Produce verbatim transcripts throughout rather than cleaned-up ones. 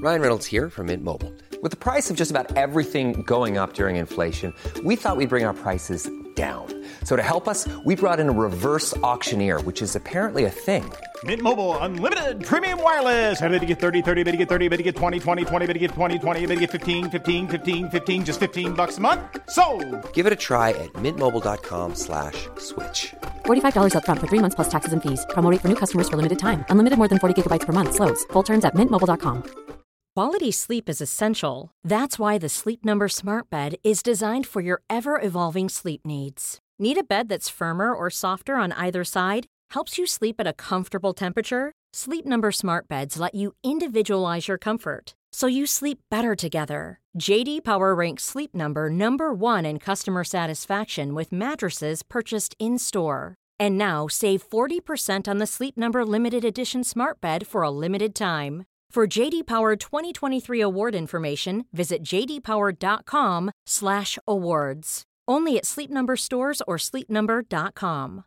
Ryan Reynolds here from Mint Mobile. With the price of just about everything going up during inflation, we thought we'd bring our prices down. So to help us, we brought in a reverse auctioneer, which is apparently a thing. Mint Mobile Unlimited Premium Wireless. How to get thirty, thirty, how to get thirty, how to get twenty, twenty, twenty, how to get twenty, twenty, how to get fifteen, fifteen, fifteen, fifteen, just fifteen bucks a month? Sold! Give it a try at mintmobile.com slash switch. forty-five dollars up front for three months plus taxes and fees. Promo rate for new customers for limited time. Unlimited more than forty gigabytes per month. Slows full terms at mint mobile dot com. Quality sleep is essential. That's why the Sleep Number Smart Bed is designed for your ever-evolving sleep needs. Need a bed that's firmer or softer on either side? Helps you sleep at a comfortable temperature? Sleep Number Smart Beds let you individualize your comfort, so you sleep better together. J D Power ranks Sleep Number number one in customer satisfaction with mattresses purchased in-store. And now, save forty percent on the Sleep Number Limited Edition Smart Bed for a limited time. For J D Power twenty twenty-three award information, visit jdpower.com slash awards. Only at Sleep Number stores or sleep number dot com.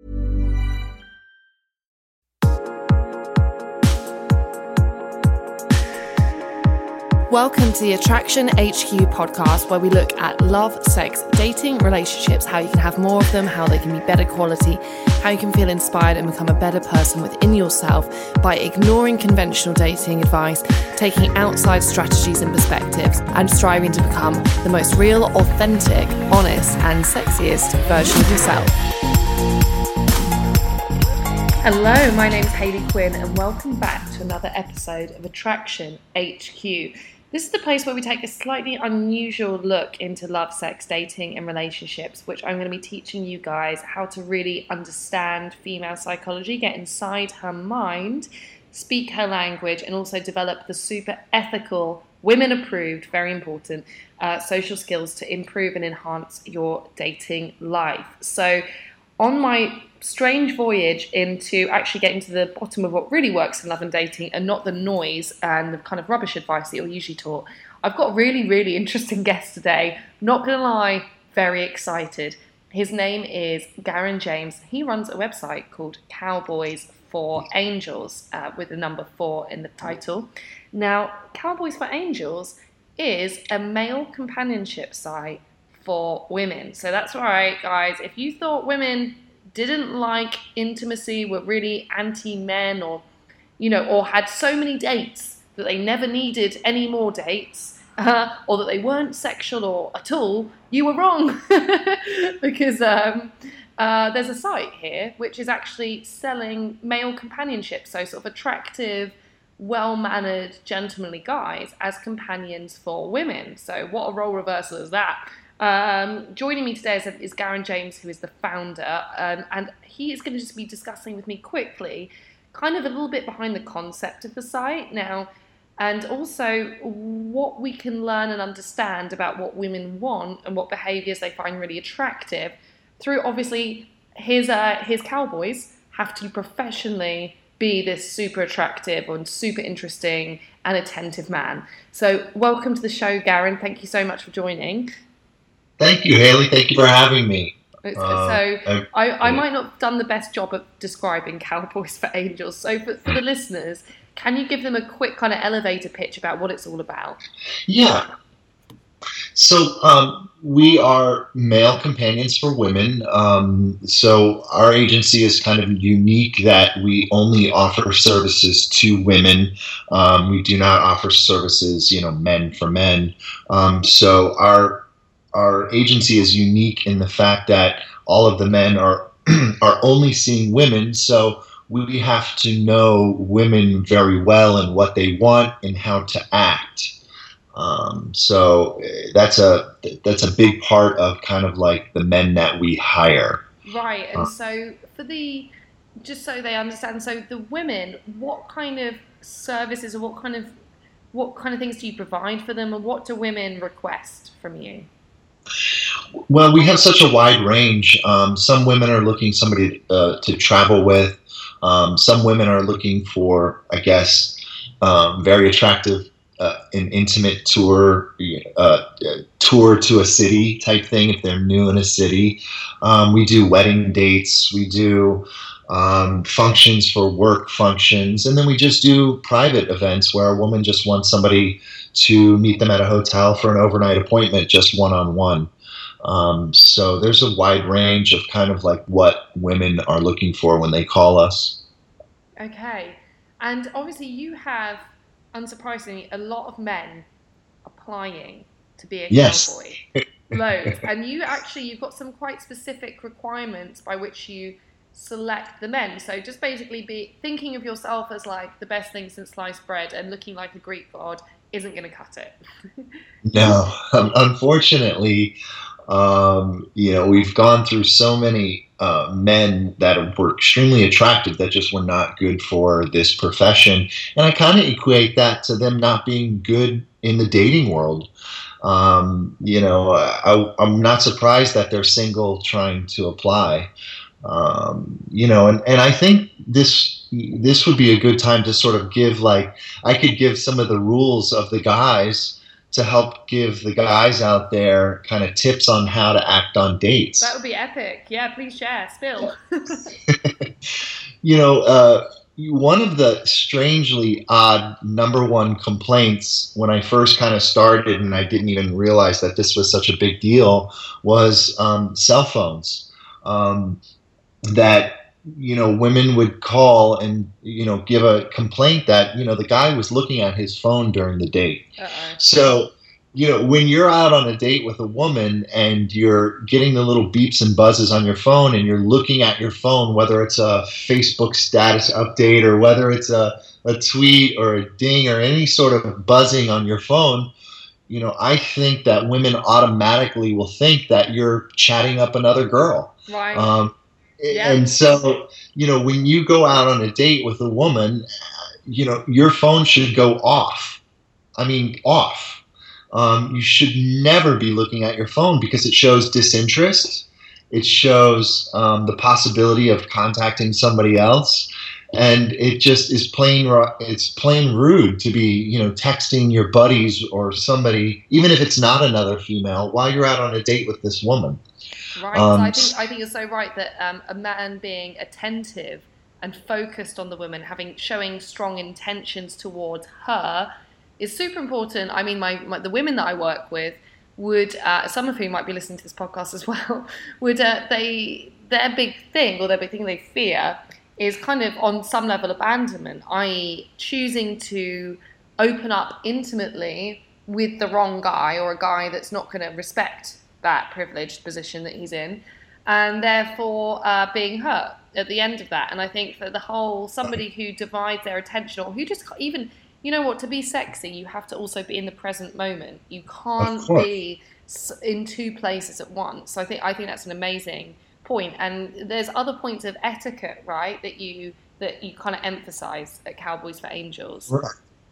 Welcome to the Attraction H Q podcast, where we look at love, sex, dating, relationships, how you can have more of them, how they can be better quality, how you can feel inspired and become a better person within yourself by ignoring conventional dating advice, taking outside strategies and perspectives, and striving to become the most real, authentic, honest, and sexiest version of yourself. Hello, my name's Hayley Quinn, and welcome back to another episode of Attraction H Q. This is the place where we take a slightly unusual look into love, sex, dating, and relationships, which I'm going to be teaching you guys how to really understand female psychology, get inside her mind, speak her language, and also develop the super ethical, women-approved, very important, uh, social skills to improve and enhance your dating life. So, on my strange voyage into actually getting to the bottom of what really works in love and dating and not the noise and the kind of rubbish advice that you're usually taught, I've got a really, really interesting guest today. Not going to lie, very excited. His name is Garen James. He runs a website called Cowboys for Angels, uh, with the number four in the title. Now, Cowboys for Angels is a male companionship site for women. So that's right, guys. If you thought women didn't like intimacy, were really anti-men, or, you know, or had so many dates that they never needed any more dates, uh, or that they weren't sexual or at all, you were wrong. Because um, uh, there's a site here which is actually selling male companionship, so sort of attractive, well-mannered, gentlemanly guys as companions for women. So what a role reversal is that? Um, joining me today is, is Garen James, who is the founder, um, and he is going to just be discussing with me quickly kind of a little bit behind the concept of the site now, and also what we can learn and understand about what women want and what behaviours they find really attractive through, obviously, his, uh, his cowboys have to professionally be this super attractive and super interesting and attentive man. So welcome to the show, Garen. Thank you so much for joining. Thank you, Hayley. Thank you for having me. Uh, uh, so I, I might not have done the best job of describing Cowboys for Angels. So for, for the listeners, can you give them a quick kind of elevator pitch about what it's all about? Yeah. So um, we are male companions for women. Um, so our agency is kind of unique that we only offer services to women. Um, we do not offer services, you know, men for men. Um, so our Our agency is unique in the fact that all of the men are are only seeing women, so we have to know women very well and what they want and how to act. Um, so that's a that's a big part of kind of like the men that we hire. Right, and Uh, so for the just so they understand, so the women, what kind of services or what kind of what kind of things do you provide for them, and what do women request from you? Well, we have such a wide range. Um, some women are looking somebody uh, to travel with. Um, some women are looking for, I guess, um, very attractive, uh, an intimate tour, uh, tour to a city type thing if they're new in a city. Um, we do wedding dates. We do um, functions for work functions, and then we just do private events where a woman just wants somebody to meet them at a hotel for an overnight appointment, just one-on-one. Um, so there's a wide range of kind of like what women are looking for when they call us. Okay. And obviously you have, unsurprisingly, a lot of men applying to be a yes. cowboy. Loads. And you actually, you've got some quite specific requirements by which you select the men. So just basically be thinking of yourself as like the best thing since sliced bread and looking like a Greek god isn't going to cut it. No, um, unfortunately, um, you know, we've gone through so many uh, men that were extremely attractive that just were not good for this profession. And I kind of equate that to them not being good in the dating world. Um, you know, I, I'm not surprised that they're single trying to apply. Um, you know, and, and I think this this would be a good time to sort of give, like, I could give some of the rules of the guys to help give the guys out there kind of tips on how to act on dates. That would be epic. Yeah, please share. Spill. You know, uh, one of the strangely odd number one complaints when I first kind of started, and I didn't even realize that this was such a big deal, was um, cell phones. Um, that, you know, women would call and, you know, give a complaint that, you know, the guy was looking at his phone during the date. Uh-uh. So, you know, when you're out on a date with a woman and you're getting the little beeps and buzzes on your phone and you're looking at your phone, whether it's a Facebook status update or whether it's a, a tweet or a ding or any sort of buzzing on your phone, you know, I think that women automatically will think that you're chatting up another girl. Right. Um, Yeah. And so, you know, when you go out on a date with a woman, you know, your phone should go off. I mean, off. Um, you should never be looking at your phone because it shows disinterest. It shows um, the possibility of contacting somebody else. And it just is plain, it's plain rude to be, you know, texting your buddies or somebody, even if it's not another female, while you're out on a date with this woman. Right. Um, so I think I think you're so right that um, a man being attentive and focused on the woman, having showing strong intentions towards her, is super important. I mean, my, my the women that I work with would, uh, some of whom might be listening to this podcast as well, would uh, they their big thing or their big thing they fear is kind of on some level abandonment, that is, choosing to open up intimately with the wrong guy or a guy that's not going to respect that privileged position that he's in, and therefore uh, being hurt at the end of that. And I think that the whole, somebody who divides their attention, or who just even, you know what, to be sexy, you have to also be in the present moment. You can't be in two places at once. So I think I think that's an amazing point. And there's other points of etiquette, right, that you that you kind of emphasize at Cowboys for Angels. Right.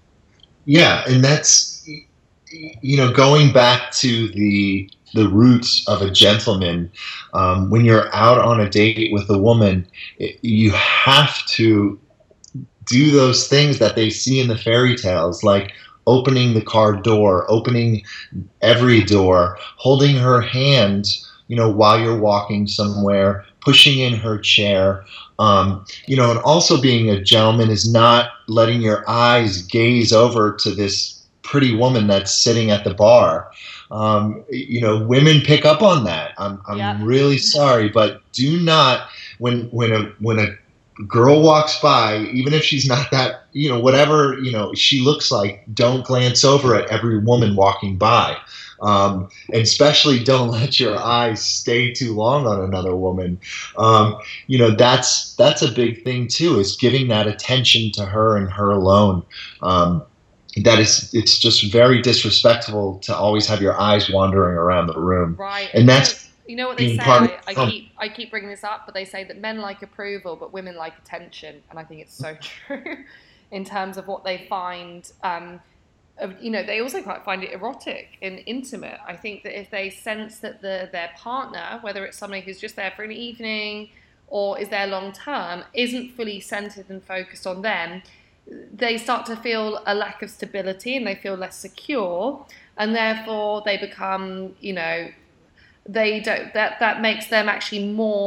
Yeah, and that's, you know, going back to the the roots of a gentleman. Um, when you're out on a date with a woman, it, you have to do those things that they see in the fairy tales, like opening the car door, opening every door, holding her hand, you know, while you're walking somewhere, pushing in her chair. Um, you know, and also being a gentleman is not letting your eyes gaze over to this pretty woman that's sitting at the bar. Um, you know, women pick up on that. I'm, I'm yep. really sorry, but do not, when, when a, when a girl walks by, even if she's not that, you know, whatever, you know, she looks like, don't glance over at every woman walking by. Um, and especially don't let your eyes stay too long on another woman. Um, you know, that's, that's a big thing too, is giving that attention to her and her alone. Um, that is, it's just very disrespectful to always have your eyes wandering around the room. Right. And that's, you know what they say, I, I keep I keep bringing this up, but they say that men like approval, but women like attention. And I think it's so true in terms of what they find, um, you know, they also quite find it erotic and intimate. I think that if they sense that the their partner, whether it's somebody who's just there for an evening or is there long term, isn't fully centered and focused on them, they start to feel a lack of stability and they feel less secure, and therefore they become, you know, they don't, that that makes them actually more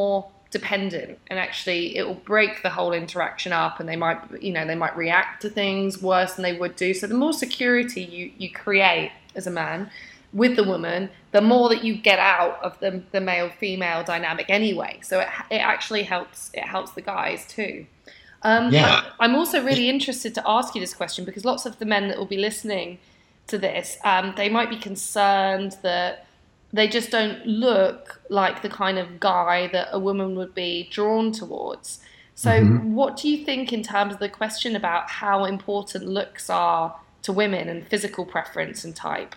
dependent, and actually it will break the whole interaction up, and they might, you know, they might react to things worse than they would do. So the more security you, you create as a man with the woman, the more that you get out of the, the male-female dynamic anyway. So it, it actually helps, it helps the guys too. Um, yeah. I'm also really interested to ask you this question, because lots of the men that will be listening to this, um, they might be concerned that they just don't look like the kind of guy that a woman would be drawn towards. So mm-hmm. what do you think in terms of the question about how important looks are to women and physical preference and type?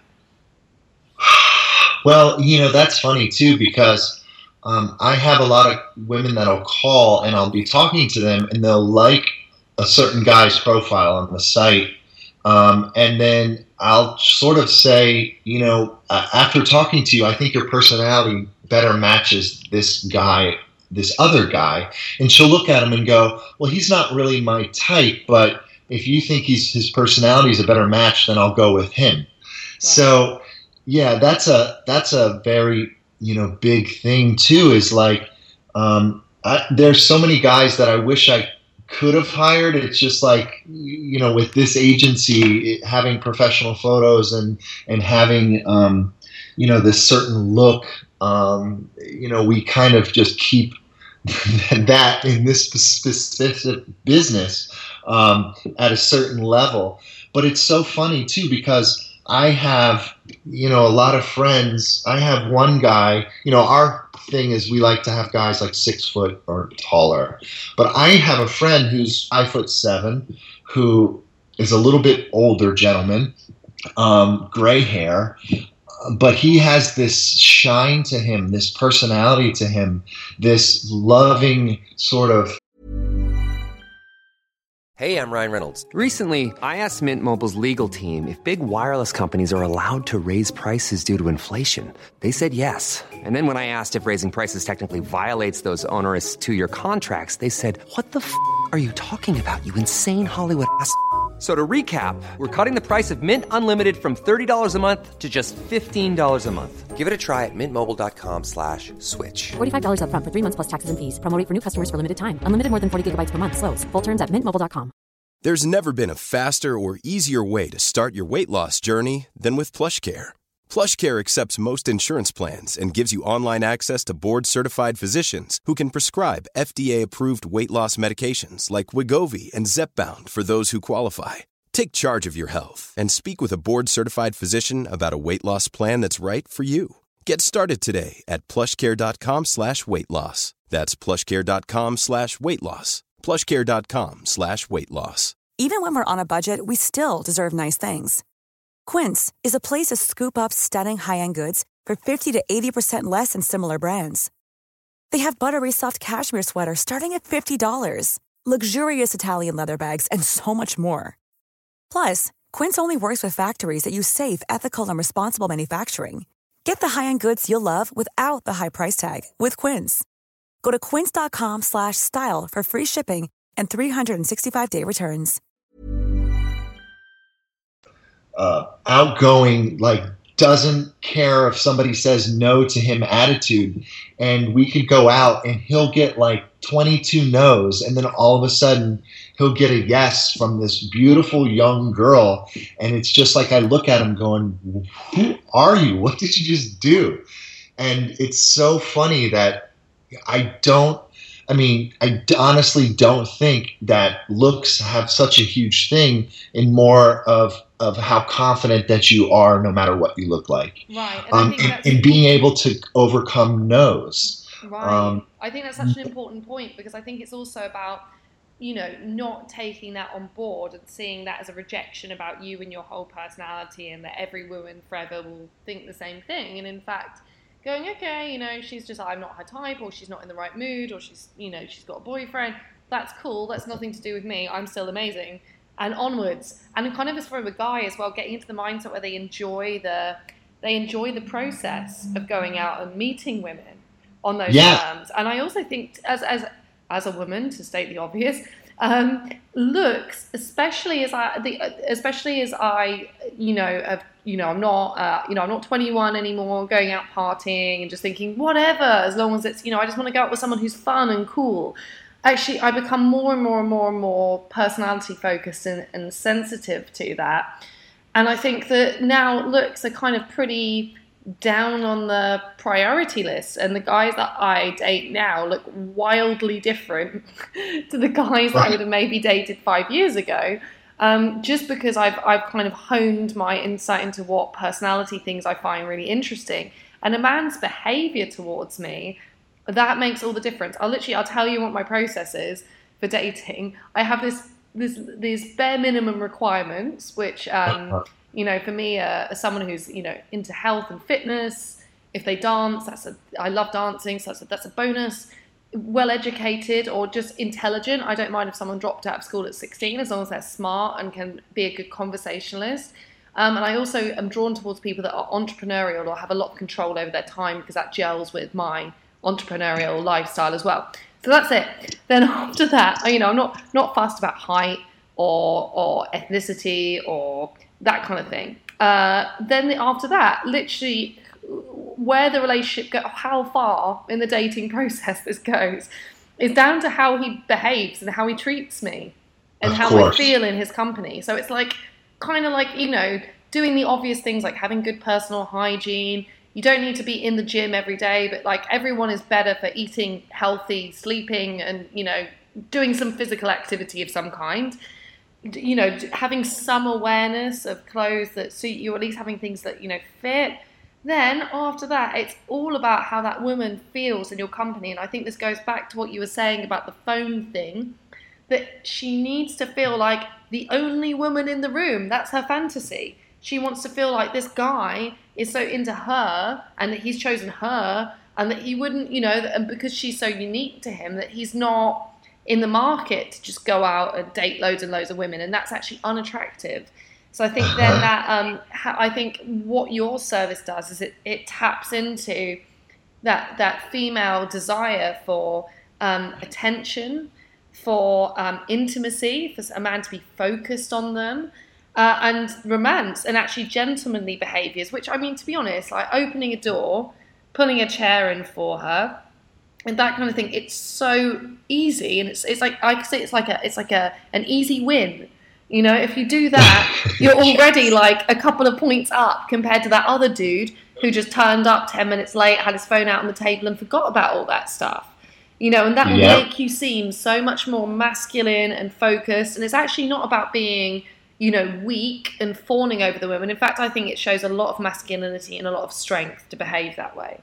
Well, you know, that's funny too, because um, I have a lot of women that'll call and I'll be talking to them and they'll like a certain guy's profile on the site. Um, and then I'll sort of say, you know, uh, after talking to you, I think your personality better matches this guy, this other guy. And she'll look at him and go, well, he's not really my type, but if you think he's, his personality is a better match, then I'll go with him. Wow. So, yeah, that's a, that's a very, you know, big thing too, is like, um, I, there's so many guys that I wish I could have hired. It's just like, you know, with this agency, it, having professional photos and and having um, you know, this certain look, um, you know, we kind of just keep that in this specific business um, at a certain level. But it's so funny too, because I have, you know, a lot of friends. I have one guy, you know, our thing is we like to have guys like six foot or taller. But I have a friend who's five foot seven, who is a little bit older gentleman, um, gray hair, but he has this shine to him, this personality to him, this loving sort of. Hey, I'm Ryan Reynolds. Recently, I asked Mint Mobile's legal team if big wireless companies are allowed to raise prices due to inflation. They said yes. And then when I asked if raising prices technically violates those onerous two-year contracts, they said, what the f*** are you talking about, you insane Hollywood ass f- So to recap, we're cutting the price of Mint Unlimited from thirty dollars a month to just fifteen dollars a month. Give it a try at mintmobile.com slash switch. forty-five dollars up front for three months plus taxes and fees. Promo rate for new customers for limited time. Unlimited more than forty gigabytes per month. Slows full terms at mint mobile dot com. There's never been a faster or easier way to start your weight loss journey than with PlushCare. PlushCare accepts most insurance plans and gives you online access to board-certified physicians who can prescribe F D A-approved weight loss medications like Wegovy and Zepbound for those who qualify. Take charge of your health and speak with a board-certified physician about a weight loss plan that's right for you. Get started today at plushcare.com slash weight loss. That's plushcare.com slash weight loss. plushcare.com slash weight loss. Even when we're on a budget, we still deserve nice things. Quince is a place to scoop up stunning high-end goods for fifty to eighty percent less than similar brands. They have buttery soft cashmere sweaters starting at fifty dollars, luxurious Italian leather bags, and so much more. Plus, Quince only works with factories that use safe, ethical, and responsible manufacturing. Get the high-end goods you'll love without the high price tag with Quince. Go to quince.com slash style for free shipping and three sixty-five day returns. Uh, outgoing, like, doesn't care if somebody says no to him attitude. And we could go out and he'll get like twenty-two no's. And then all of a sudden he'll get a yes from this beautiful young girl. And it's just like, I look at him going, who are you? What did you just do? And it's so funny that I don't, I mean, I honestly don't think that looks have such a huge thing in more of of how confident that you are no matter what you look like. Right. And, um, and, and being able to overcome no's. Right. Um, I think that's such an important point, because I think it's also about, you know, not taking that on board and seeing that as a rejection about you and your whole personality, and that every woman forever will think the same thing. And in fact, going, okay, you know, she's just, I'm not her type, or she's not in the right mood, or she's, you know, she's got a boyfriend. That's cool. That's nothing to do with me. I'm still amazing. And onwards. And kind of as for a guy as well, getting into the mindset where they enjoy the, they enjoy the process of going out and meeting women on those yeah. terms. And I also think as, as, as a woman, to state the obvious, Um, looks, especially as I, the, especially as I, you know, have, you know, I'm not, uh, you know, I'm not twenty-one anymore, going out partying and just thinking whatever, as long as it's, you know, I just want to go out with someone who's fun and cool. Actually, I become more and more and more and more personality focused and, and sensitive to that. And I think that now looks are kind of pretty down on the priority list, and the guys that I date now look wildly different to the guys that I would have maybe dated five years ago. Um, just because I've I've kind of honed my insight into what personality things I find really interesting, and a man's behavior towards me, that makes all the difference. I'll literally I'll tell you what my process is for dating. I have this this these bare minimum requirements, which um, you know, for me, uh, as someone who's you know into health and fitness, if they dance, that's a I love dancing, so that's a, that's a bonus. Well educated or just intelligent. I don't mind if someone dropped out of school at sixteen, as long as they're smart and can be a good conversationalist. Um, and I also am drawn towards people that are entrepreneurial or have a lot of control over their time, because that gels with my entrepreneurial lifestyle as well. So that's it. Then after that, you know, I'm not not fussed about height or or ethnicity or that kind of thing. Uh, then after that, literally, where the relationship go, how far in the dating process this goes, is down to how he behaves and how he treats me and of how course. I feel in his company. So it's like kind of like, you know, doing the obvious things like having good personal hygiene. You don't need to be in the gym every day, but like everyone is better for eating healthy, sleeping, and, you know, doing some physical activity of some kind. You know, having some awareness of clothes that suit you, or at least having things that, you know, fit. Then after that, it's all about how that woman feels in your company. And I think this goes back to what you were saying about the phone thing, that she needs to feel like the only woman in the room. That's her fantasy. She wants to feel like this guy is so into her and that he's chosen her, and that he wouldn't, you know, and because she's so unique to him, that he's not in the market to just go out and date loads and loads of women. And that's actually unattractive. So I think then that um, ha- I think what your service does is it, it taps into that that female desire for um, attention, for um, intimacy, for a man to be focused on them, uh, and romance, and actually gentlemanly behaviours. Which, I mean, to be honest, like opening a door, pulling a chair in for her, and that kind of thing. It's so easy, and it's it's like I could say it's like a it's like a an easy win. You know, if you do that, you're already like a couple of points up compared to that other dude who just turned up ten minutes late, had his phone out on the table and forgot about all that stuff. You know, and that will Yep. make you seem so much more masculine and focused. And it's actually not about being, you know, weak and fawning over the women. In fact, I think it shows a lot of masculinity and a lot of strength to behave that way.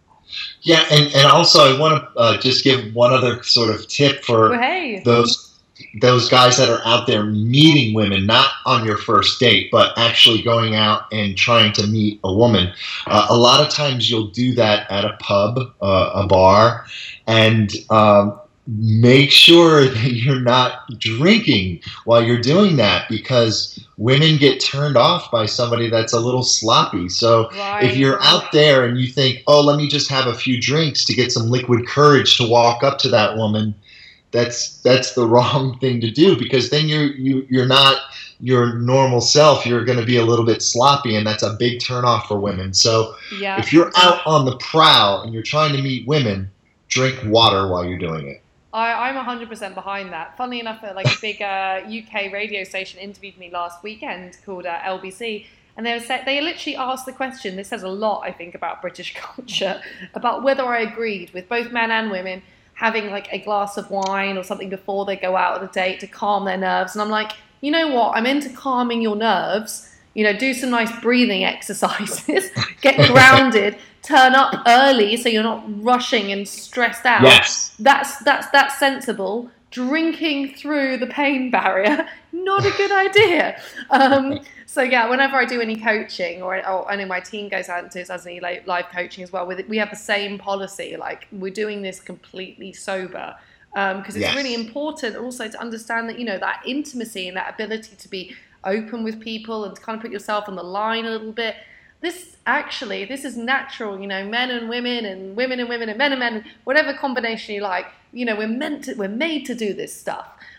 Yeah, and, and also I want to uh, just give one other sort of tip for Well, hey. those those guys that are out there meeting women, not on your first date, but actually going out and trying to meet a woman. Uh, a lot of times you'll do that at a pub, uh, a bar, and um, make sure that you're not drinking while you're doing that, because women get turned off by somebody that's a little sloppy. So Right. if you're out there and you think, oh, let me just have a few drinks to get some liquid courage to walk up to that woman, that's that's the wrong thing to do, because then you're you, you're not your normal self. You're going to be a little bit sloppy, and that's a big turnoff for women. So Yeah. if you're out on the prowl and you're trying to meet women, drink water while you're doing it. I, I'm one hundred percent behind that. Funnily enough, like a big uh, U K radio station interviewed me last weekend called uh, L B C, and they were say, they literally asked the question. This says a lot, I think, about British culture, about whether I agreed with both men and women having like a glass of wine or something before they go out on a date to calm their nerves. And I'm like, you know what? I'm into calming your nerves. You know, do some nice breathing exercises, get grounded, turn up early so you're not rushing and stressed out. Yes. That's that's that's sensible. Drinking through the pain barrier, not a good idea. Um, so yeah, whenever I do any coaching, or, or I know my team goes out and does any live coaching as well, with it, we have the same policy. Like, we're doing this completely sober, because um, it's Yes. really important also to understand that, you know, that intimacy and that ability to be open with people and to kind of put yourself on the line a little bit. This actually, this is natural, you know, men and women and women and women and men and men, whatever combination you like, you know, we're meant to, we're made to do this stuff.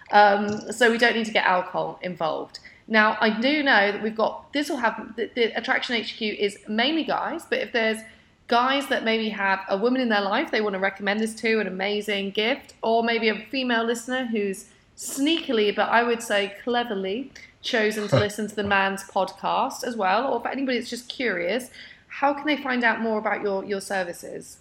Um, so we don't need to get alcohol involved. Now, I do know that we've got, this will have, the, the Attraction H Q is mainly guys, but if there's guys that maybe have a woman in their life they want to recommend this to, an amazing gift, or maybe a female listener who's sneakily, but I would say cleverly, chosen to listen to the Man's podcast as well, or for anybody that's just curious, how can they find out more about your, your services?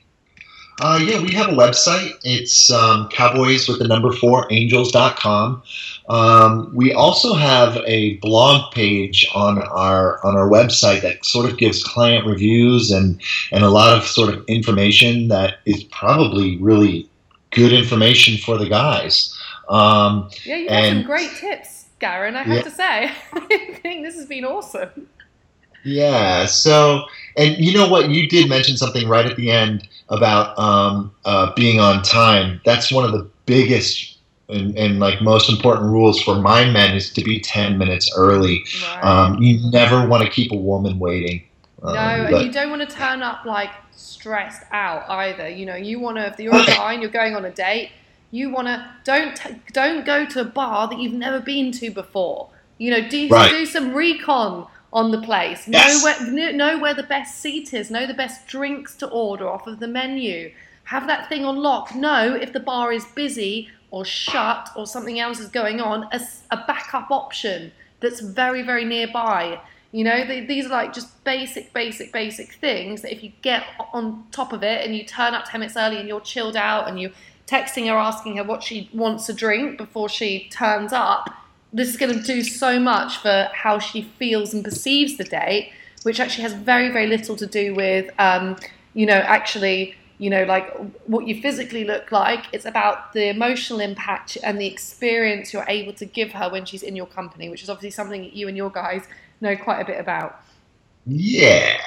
Uh, yeah, we have a website. It's um, cowboys with the number four angels dot com. Um, we also have a blog page on our on our website that sort of gives client reviews and, and a lot of sort of information that is probably really good information for the guys. Um, yeah, you have and, some great tips, Garen, I have yeah. to say. I think this has been awesome. Yeah, so, and you know what, you did mention something right at the end about um, uh, being on time. That's one of the biggest and, and like most important rules for my men is to be ten minutes early. Right. Um, you never want to keep a woman waiting. No, um, and but, you don't want to turn up like stressed out either. You know, you want to, if you're on time, you're going on a date, you want to, don't don't go to a bar that you've never been to before. You know, do, right. do some recon on the place. Yes. Know where, know where the best seat is. Know the best drinks to order off of the menu. Have that thing on lock. Know if the bar is busy or shut or something else is going on, a, a backup option that's very, very nearby. You know, they, these are like just basic, basic, basic things that if you get on top of it and you turn up ten minutes early and you're chilled out and you're texting her, asking her what she wants to drink before she turns up, this is going to do so much for how she feels and perceives the date, which actually has very, very little to do with, um, you know, actually, you know, like what you physically look like. It's about the emotional impact and the experience you're able to give her when she's in your company, which is obviously something that you and your guys know quite a bit about. Yeah.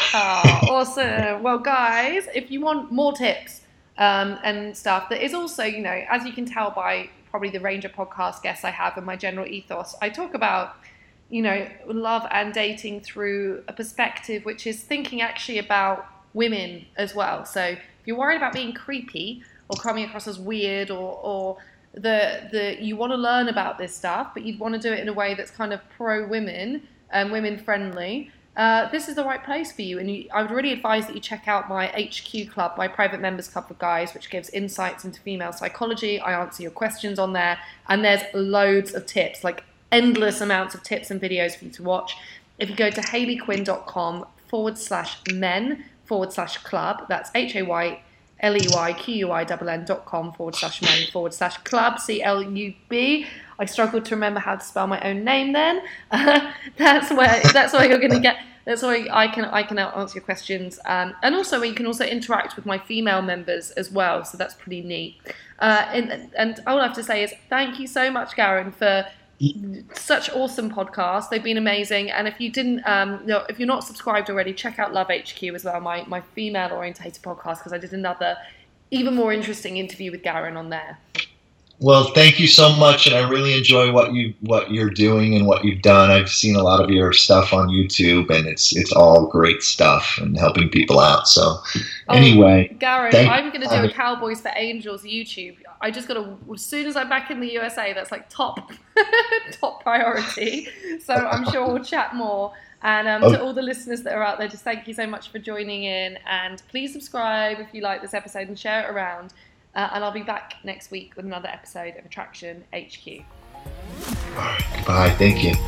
Oh, awesome. Well, guys, if you want more tips um, and stuff, that is also, you know, as you can tell by probably the range of podcast guests I have and my general ethos, I talk about, you know, love and dating through a perspective which is thinking actually about women as well. So if you're worried about being creepy or coming across as weird, or or the the you want to learn about this stuff but you'd want to do it in a way that's kind of pro women and women friendly, uh, this is the right place for you. And you, I would really advise that you check out my H Q Club, my private members club for guys, which gives insights into female psychology. I answer your questions on there, and there's loads of tips, like endless amounts of tips and videos for you to watch. If you go to hayleyquinn.com forward slash men forward slash club, that's H A Y L E Y Q U I N N dot com forward slash men forward slash club, C L U B. I struggled to remember how to spell my own name then. Uh, that's where that's where you're going to get, that's where I can I can answer your questions. Um, and also you can also interact with my female members as well, so that's pretty neat. Uh, and, and all I have to say is thank you so much, Garen, for such awesome podcasts. They've been amazing. And if you didn't, um, you know, if you're not subscribed already, check out Love H Q as well, my, my female orientated podcast, because I did another even more interesting interview with Garen on there. Well, thank you so much, and I really enjoy what you what you're doing and what you've done. I've seen a lot of your stuff on YouTube, and it's it's all great stuff and helping people out. So, anyway, oh, Garen, I'm going to do a Cowboys for Angels YouTube. I just got to, as soon as I'm back in the U S A, that's like top top priority. So I'm sure we'll chat more. And um, oh. to all the listeners that are out there, just thank you so much for joining in, and please subscribe if you like this episode and share it around. Uh, and I'll be back next week with another episode of Attraction H Q. All right, goodbye. Thank you.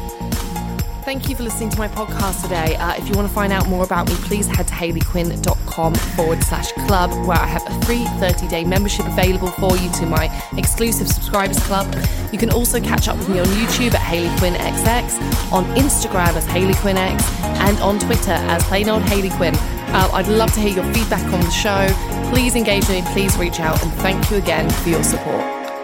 Thank you for listening to my podcast today. Uh, if you want to find out more about me, please head to hayleyquinn.com forward slash club, where I have a free thirty-day membership available for you to my exclusive subscribers club. You can also catch up with me on YouTube at HayleyQuinnXX, on Instagram as HayleyQuinnX, and on Twitter as plain old Hayley Quinn. Uh, I'd love to hear your feedback on the show. Please engage with me, please reach out, and thank you again for your support.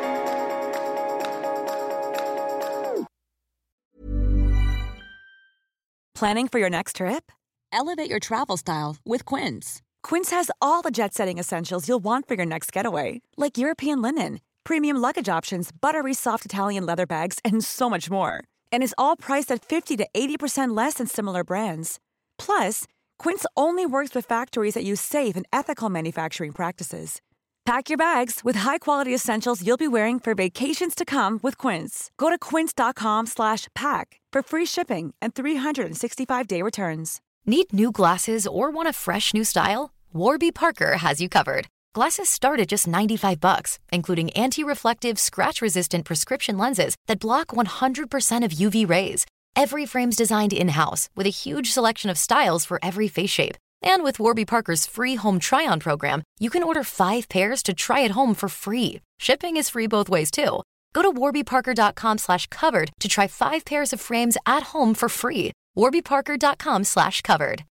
Planning for your next trip? Elevate your travel style with Quince. Quince has all the jet-setting essentials you'll want for your next getaway, like European linen, premium luggage options, buttery soft Italian leather bags, and so much more. And is all priced at fifty to eighty percent less than similar brands. Plus, Quince only works with factories that use safe and ethical manufacturing practices. Pack your bags with high-quality essentials you'll be wearing for vacations to come with Quince. Go to quince.com slash pack for free shipping and three sixty-five day returns. Need new glasses or want a fresh new style? Warby Parker has you covered. Glasses start at just ninety-five bucks, including anti-reflective, scratch-resistant prescription lenses that block one hundred percent of U V rays. Every frame's designed in-house with a huge selection of styles for every face shape. And with Warby Parker's free home try-on program, you can order five pairs to try at home for free. Shipping is free both ways, too. Go to warbyparker.com slash covered to try five pairs of frames at home for free. warbyparker.com slash covered.